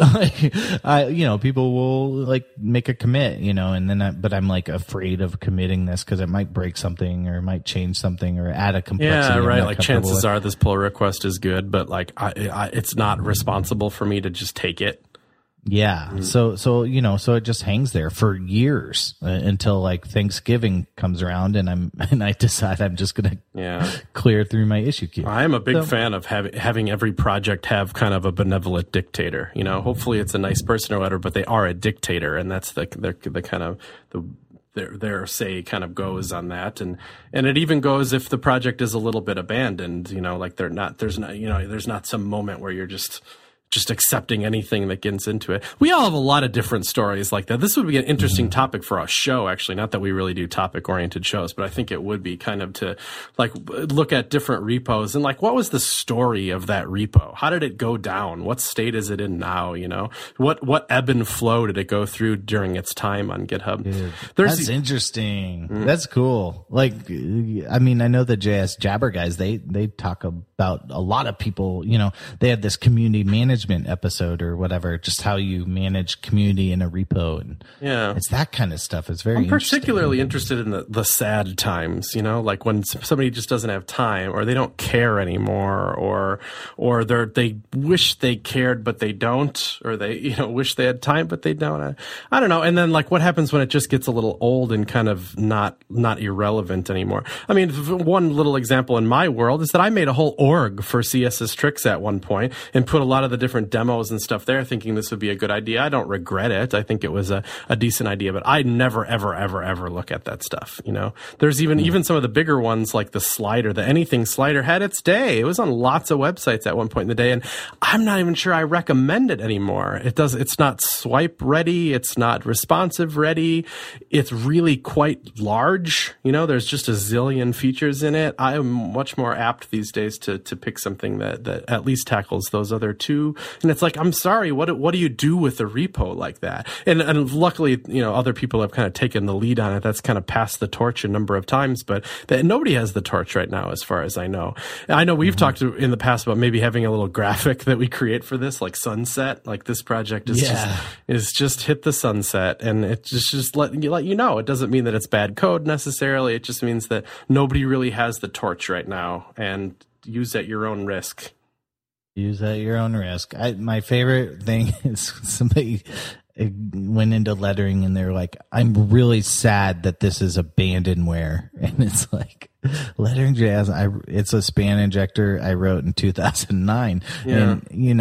people will make a commit, and then but I'm afraid of committing this because it might break something or it might change something or add a complexity. Yeah, right. Like chances are this pull request is good, but it's not responsible for me to just take it. Yeah. Mm-hmm. So it just hangs there for years until Thanksgiving comes around and I decide I'm just going to clear through my issue queue. I'm a big fan of having every project have kind of a benevolent dictator. Hopefully it's a nice person or whatever, but they are a dictator, and that's the kind of their say kind of goes on that, and it even goes if the project is a little bit abandoned. There's not some moment where you're just accepting anything that gets into it. We all have a lot of different stories like that. This would be an interesting topic for a show, actually. Not that we really do topic-oriented shows, but I think it would be kind of to look at different repos and what was the story of that repo? How did it go down? What state is it in now? What ebb and flow did it go through during its time on GitHub? Dude, that's interesting. Mm-hmm. That's cool. I know the JS Jabber guys, they talk about a lot of people, they have this community management episode or whatever, just how you manage community in a repo, and it's that kind of stuff. It's I'm particularly interested in the sad times, when somebody just doesn't have time, or they don't care anymore, or they wish they cared but they don't, or they wish they had time but they don't. I don't know. And then what happens when it just gets a little old and kind of not irrelevant anymore? I mean, one little example in my world is that I made a whole org for CSS Tricks at one point and put a lot of the different demos and stuff there, thinking this would be a good idea. I don't regret it. I think it was a decent idea, but I never, ever, ever, ever look at that stuff. There's even some of the bigger ones, like the slider, the anything slider had its day. It was on lots of websites at one point in the day, and I'm not even sure I recommend it anymore. It's not swipe ready. It's not responsive ready. It's really quite large. There's just a zillion features in it. I am much more apt these days to pick something that at least tackles those other two. And it's I'm sorry, what do you do with a repo like that? And luckily, other people have kind of taken the lead on it. That's kind of passed the torch a number of times, but nobody has the torch right now, as far as I know. I know we've talked in the past about maybe having a little graphic that we create for this, like sunset. This project is just hit the sunset, and it just let you know. It doesn't mean that it's bad code necessarily. It just means that nobody really has the torch right now, and use at your own risk. Use at your own risk. My favorite thing is somebody went into lettering and they're like, I'm really sad that this is abandonware. And it's lettering jazz. It's a span injector I wrote in 2009. Yeah.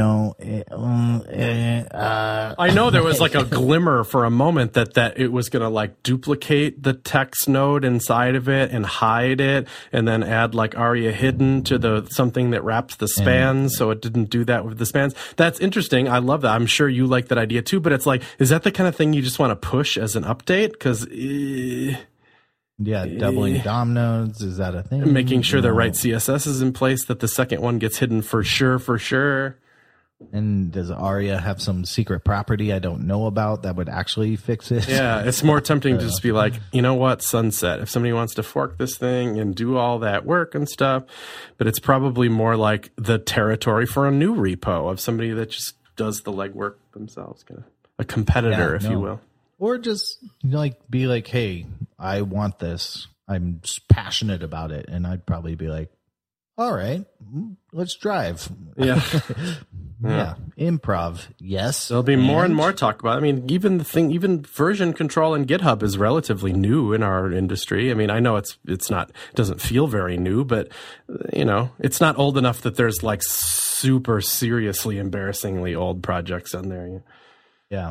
And, I know there was a glimmer for a moment that it was going to duplicate the text node inside of it and hide it, and then add ARIA hidden to something that wraps the spans, so it didn't do that with the spans. That's interesting. I love that. I'm sure you like that idea too, but it's is that the kind of thing you just want to push as an update? Because doubling DOM nodes, is that a thing? Making sure the right CSS is in place, that the second one gets hidden for sure. And does ARIA have some secret property I don't know about that would actually fix it? Yeah, it's more tempting to just be you know what, sunset. If somebody wants to fork this thing and do all that work and stuff, but it's probably more the territory for a new repo of somebody that just does the legwork themselves, kind of a competitor, if you will. Or just be hey, I want this. I'm just passionate about it. And I'd probably be all right, let's drive. Yeah. Yeah. Improv. Yes. There'll be more and more talk about it. I mean, even version control in GitHub is relatively new in our industry. I mean, I know it doesn't feel very new, but it's not old enough that there's like super seriously embarrassingly old projects on there. Yeah.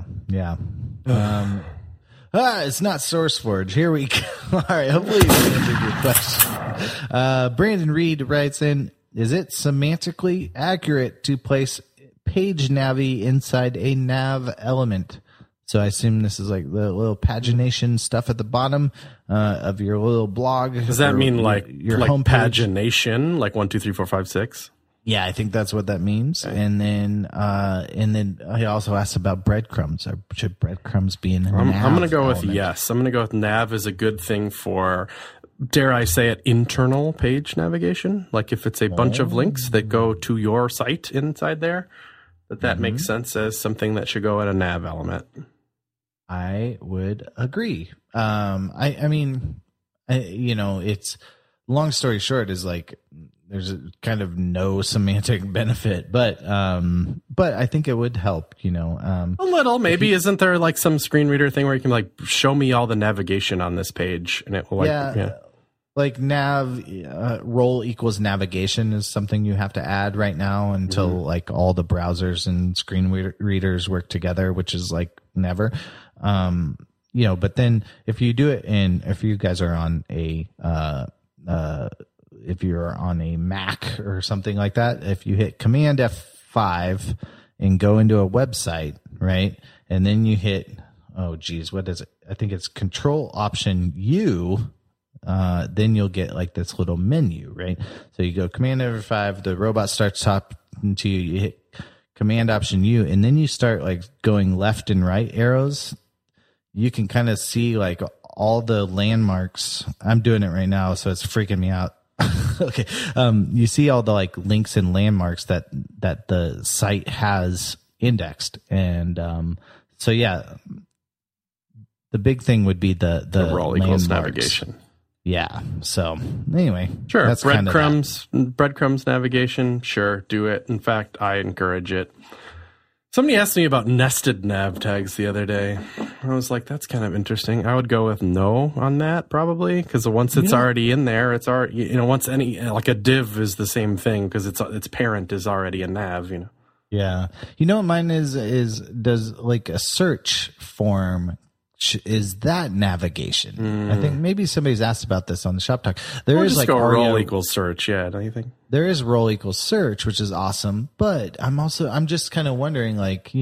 It's not SourceForge. Here we go. All right. Hopefully you answered your question. Brandon Reed writes in, is it semantically accurate to place page navi inside a nav element? So I assume this is like the little pagination stuff at the bottom of your little blog. Does that mean like homepage? Pagination, like 1, 2, 3, 4, 5, 6? Yeah, I think that's what that means. Okay. And then he also asked about breadcrumbs. Should breadcrumbs be in a nav I'm going to go element? with yes. I'm going to go with nav is a good thing for, dare I say it, internal page navigation. Like if it's a bunch of links that go to your site inside there, that makes sense as something that should go in a nav element. I would agree. I mean, it's long story short is like there's a kind of no semantic benefit, but I think it would help, a little, maybe. Isn't there like some screen reader thing where you can like show me all the navigation on this page and it will like nav role equals navigation is something you have to add right now until like all the browsers and screen readers work together, which is like never. But then if you do it if you guys are on if you're on a Mac or something like that, if you hit Command F5 and go into a website, right? And then you hit, what is it? I think it's Control Option U. Then you'll get like this little menu, right? So you go Command F5, the robot starts talking to you, you hit Command Option U, and then you start like going left and right arrows. You can kind of see like all the landmarks. I'm doing it right now, so it's freaking me out. Okay. You see all the like links and landmarks that the site has indexed. And, so yeah, the big thing would be the role equals navigation. Yeah. So anyway, sure. That's breadcrumbs navigation. Sure. Do it. In fact, I encourage it. Somebody asked me about nested nav tags the other day. I was like, that's kind of interesting. I would go with no on that probably, because once it's already in there, it's already, once like a div is the same thing because its parent is already a nav, Yeah. What mine is does like a search form, is that navigation? I think maybe somebody's asked about this on the Shop Talk. There is like role equals search. Yeah. Don't you think? There is role equals search, which is awesome. But I'm just kind of wondering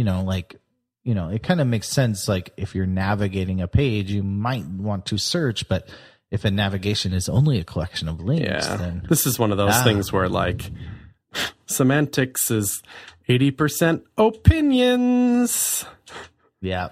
it kind of makes sense. Like if you're navigating a page, you might want to search, but if a navigation is only a collection of links, then this is one of those things where like semantics is 80% opinions. Yeah.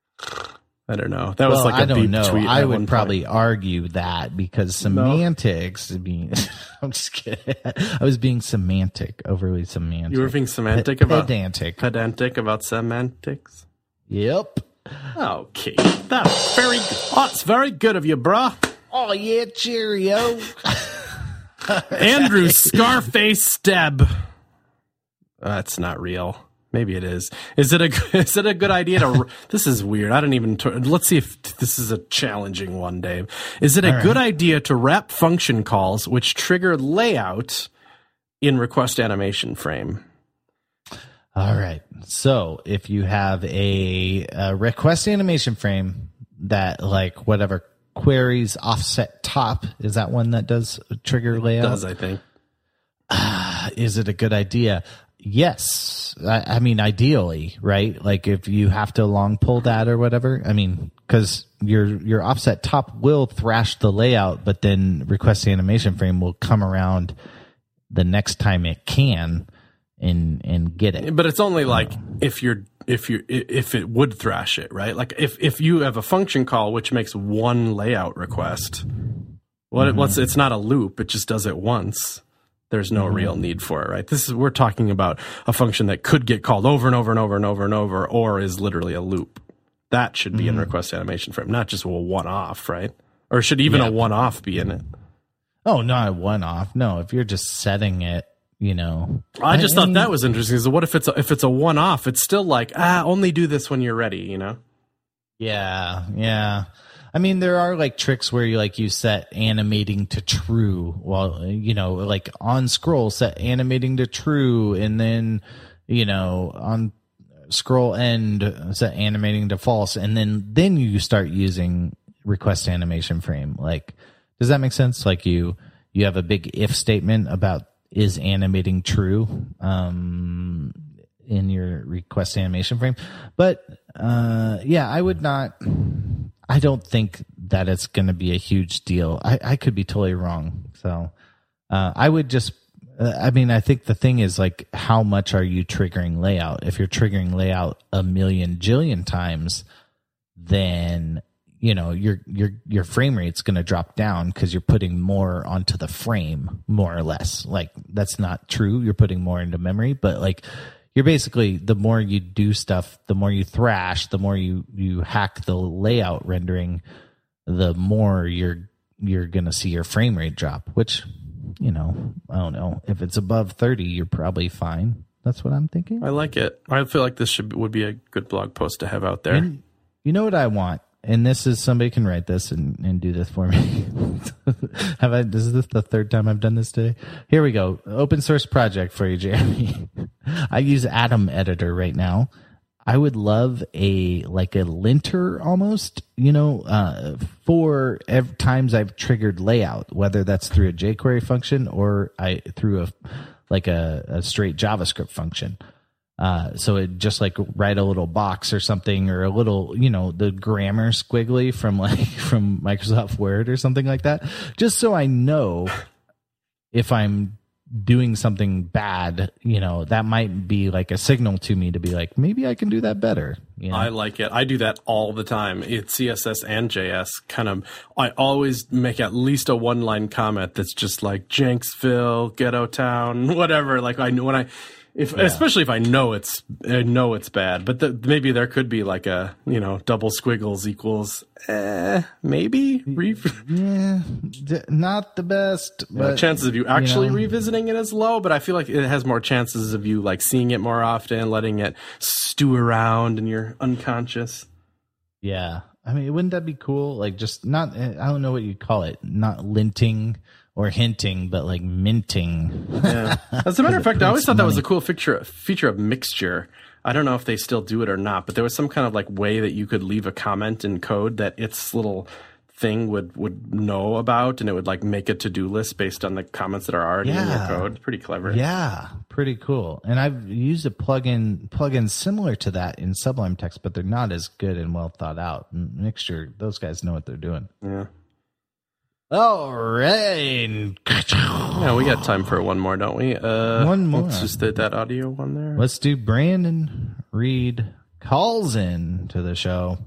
I don't know. That was like a beep tweet. I would probably argue that because semantics being I'm just kidding. I was being overly semantic. You were being pedantic about semantics? Yep. Okay. That's very good. Oh, it's very good of you, bruh. Oh yeah, cheerio. Andrew Scarface Steb. That's not real. Maybe it is. Is it a good idea to? This is weird. I don't even. Let's see if this is a challenging one, Dave. Is it a good idea to wrap function calls which trigger layout in request animation frame? All right. So if you have a request animation frame that like whatever queries offset top, is that one that does trigger layout? It does, I think. Is it a good idea? Yes. I mean, ideally, right? Like if you have to long pull that or whatever, I mean, because your offset top will thrash the layout, but then request animation frame will come around the next time it can and get it. But it's only like if it would thrash it, right? Like if you have a function call which makes one layout request, it's not a loop, it just does it once. There's no real need for it, right? We're talking about a function that could get called over and over and over and over and over, or is literally a loop. That should be in request animation frame, not just a one-off, right? Or should even a one-off be in it? Oh, not a one-off. No, if you're just setting it, I just thought that was interesting. So what if it's a one-off? It's still like, only do this when you're ready, Yeah. I mean, there are like tricks where you set animating to true while, like on scroll, set animating to true. And then, on scroll end, set animating to false. And then you start using request animation frame. Like, does that make sense? Like you have a big if statement about is animating true, in your request animation frame. But, I don't think that it's going to be a huge deal. I could be totally wrong. So, I would just, I think the thing is like, how much are you triggering layout? If you're triggering layout a million jillion times, then, your frame rate's going to drop down because you're putting more onto the frame, more or less. Like, that's not true. You're putting more into memory, but like, you're basically, the more you do stuff, the more you thrash, the more you hack the layout rendering, the more you're going to see your frame rate drop, which, I don't know. If it's above 30, you're probably fine. That's what I'm thinking. I like it. I feel like this would be a good blog post to have out there. And you know what I want? And this is, somebody can write this and do this for me. Is this the third time I've done this today? Here we go. Open source project for you, Jeremy. I use Atom Editor right now. I would love a linter almost, for every times I've triggered layout, whether that's through a jQuery function or through a straight JavaScript function. So it just like write a little box or something, or a little, the grammar squiggly from Microsoft Word or something like that, just so I know if I'm doing something bad, that might be like a signal to me to be like, maybe I can do that better. I like it. I do that all the time. It's CSS and JS I always make at least a one-line comment that's just like Jenksville, Ghetto Town, whatever. Like especially if I know it's bad, but maybe there could be like a, double squiggles equals, maybe. Not the best. But, chances of you actually revisiting it is low, but I feel like it has more chances of you like seeing it more often, letting it stew around in your unconscious. Yeah. I mean, wouldn't that be cool? Like just not, I don't know what you call it, not linting or hinting, but like minting. Yeah. As a matter of fact, I always thought that was a cool feature of Mixture. I don't know if they still do it or not, but there was some kind of like way that you could leave a comment in code that its little thing would know about, and it would like make a to-do list based on the comments that are already in your code. Pretty clever. Yeah, pretty cool. And I've used a plugin similar to that in Sublime Text, but they're not as good and well thought out. Mixture, those guys know what they're doing. Yeah. All right. Yeah, we got time for one more, don't we? One more. Let's just do that audio one there. Let's do Brandon Reed calls in to the show.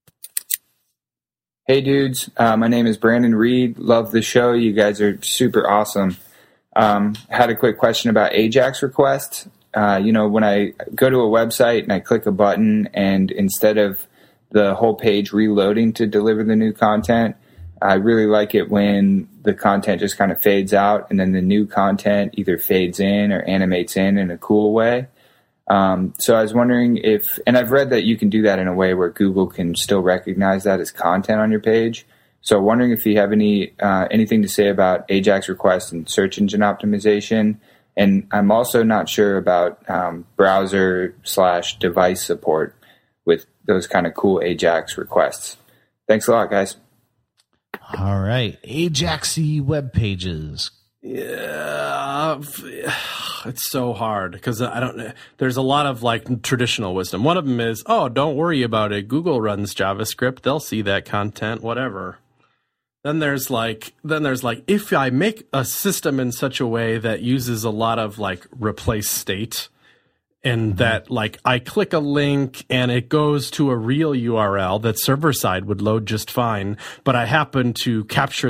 Hey, dudes. My name is Brandon Reed. Love the show. You guys are super awesome. Had a quick question about AJAX requests. When I go to a website and I click a button, and instead of the whole page reloading to deliver the new content, I really like it when the content just kind of fades out and then the new content either fades in or animates in a cool way. So I was wondering and I've read that you can do that in a way where Google can still recognize that as content on your page. So wondering if you have anything to say about AJAX requests and search engine optimization. And I'm also not sure about browser/device support with those kind of cool AJAX requests. Thanks a lot, guys. All right. AJAX-y web pages. Yeah, it's so hard because there's a lot of like traditional wisdom. One of them is, don't worry about it. Google runs JavaScript. They'll see that content, whatever. Then there's like, if I make a system in such a way that uses a lot of like replace state, and that like I click a link and it goes to a real URL that server side would load just fine, but I happen to capture that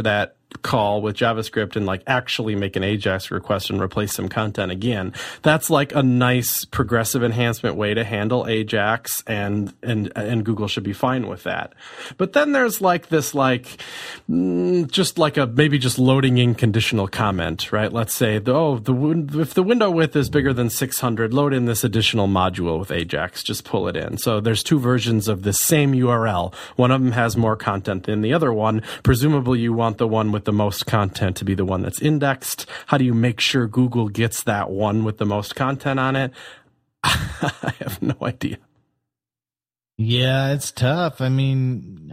call with JavaScript and like actually make an AJAX request and replace some content again. That's like a nice progressive enhancement way to handle AJAX, and Google should be fine with that. But then there's like this just like a maybe just loading in conditional comment, right? Let's say if the window width is bigger than 600, load in this additional module with AJAX. Just pull it in. So there's two versions of the same URL. One of them has more content than the other one. Presumably you want the one with the most content to be the one that's indexed. How do you make sure Google gets that one with the most content on it? I have no idea. Yeah, it's tough. I mean,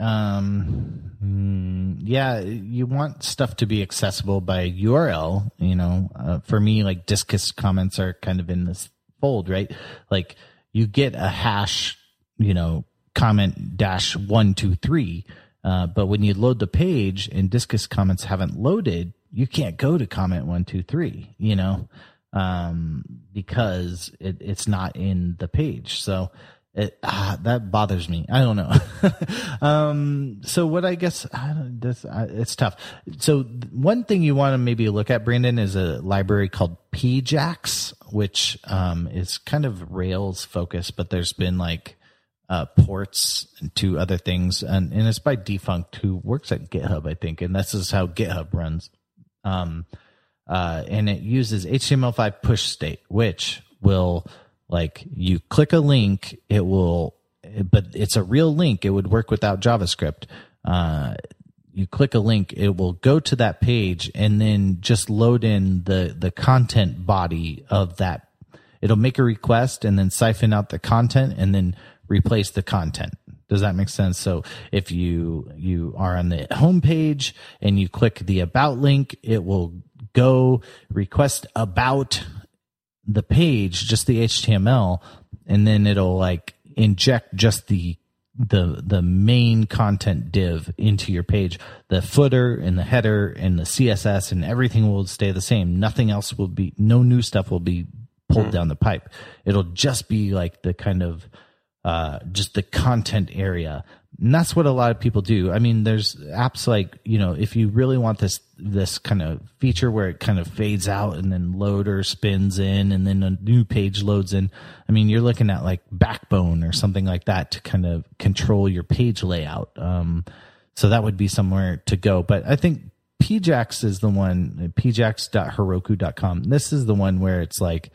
yeah, you want stuff to be accessible by URL. You know, for me, like Disqus comments are kind of in this fold, right? Like you get a hash, you know, comment -123. But when you load the page and Disqus comments haven't loaded, you can't go to comment 123, you know, because it's not in the page. So that bothers me. I don't know. So what I guess, it's tough. So one thing you want to maybe look at, Brandon, is a library called PJAX, which is kind of Rails focused, but there's been like ports to other things, and it's by Defunct, who works at GitHub, I think, and this is how GitHub runs. And it uses HTML5 push state, which will, like, you click a link, it will, but it's a real link. It would work without JavaScript. You click a link, it will go to that page and then just load in the content body of that. It'll make a request and then siphon out the content and then replace the content. Does that make sense? So if you are on the home page and you click the about link, it will go request about the page, just the HTML, and then it'll like inject just the main content div into your page. The footer and the header and the CSS and everything will stay the same. Nothing else will be, no new stuff will be pulled down the pipe. It'll just be like the kind of just the content area. And that's what a lot of people do. I mean, there's apps like, you know, if you really want this kind of feature where it kind of fades out and then loader spins in and then a new page loads in. I mean, you're looking at like Backbone or something like that to kind of control your page layout. So that would be somewhere to go. But I think PJAX is the one, pjax.heroku.com. This is the one where it's like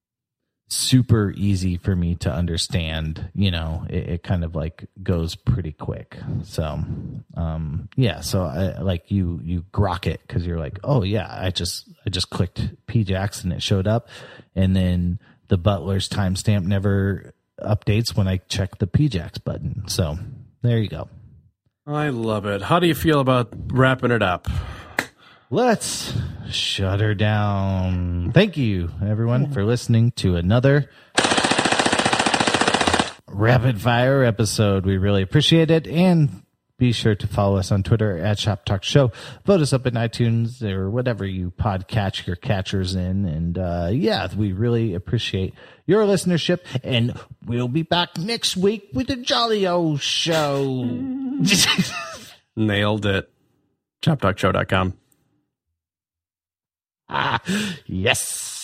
super easy for me to understand. You know, it kind of like goes pretty quick. So yeah, so I like you grok it because you're like, oh yeah, I just clicked PJAX and it showed up, and then the Butler's timestamp never updates when I check the PJAX button. So there you go. I love it. How do you feel about wrapping it up? Let's shut her down. Thank you, everyone, for listening to another rapid fire episode. We really appreciate it. And be sure to follow us on Twitter at Shop Talk Show. Vote us up in iTunes or whatever you podcatch your catchers in. And yeah, we really appreciate your listenership. And we'll be back next week with a jolly old show. Nailed it. ShopTalkShow.com. Yes.